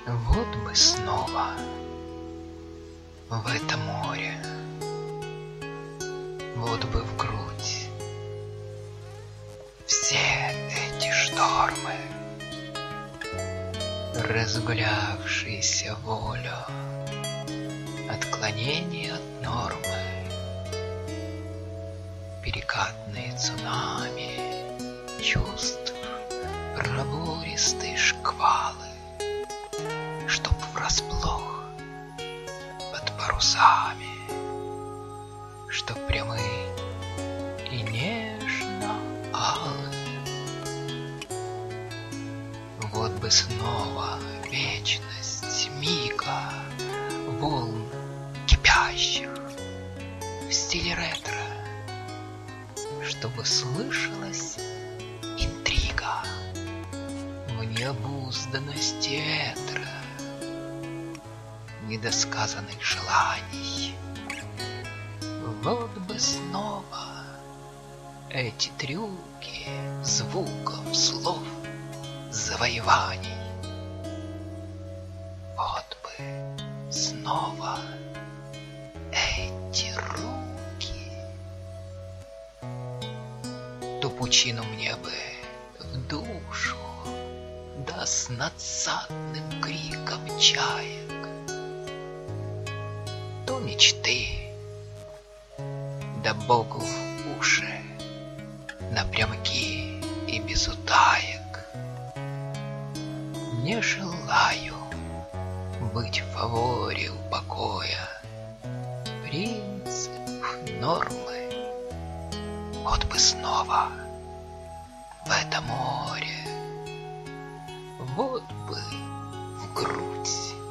Вот бы снова в это море, вот бы в грудь все эти штормы, разгулявшиеся волю, отклонение от нормы, перекатные цунами чувств, пробористые шквалы, чтоб врасплох под парусами, чтоб прямые и нежно алые. Вот бы снова вечность мига, волн кипящих в стиле ретро, чтобы слышалась интрига в необузданности ветра, недосказанных желаний. Вот бы снова эти трюки звуков, слов, завоеваний. Вот бы снова эти руки. Ту пучину мне бы в душу, да с надсадным криком чаек, то мечты, да Богу в уши, напрямки и без утаек. Не желаю быть в фаворе у покоя, принцип, нормы. Вот бы снова в это море, вот бы в грудь.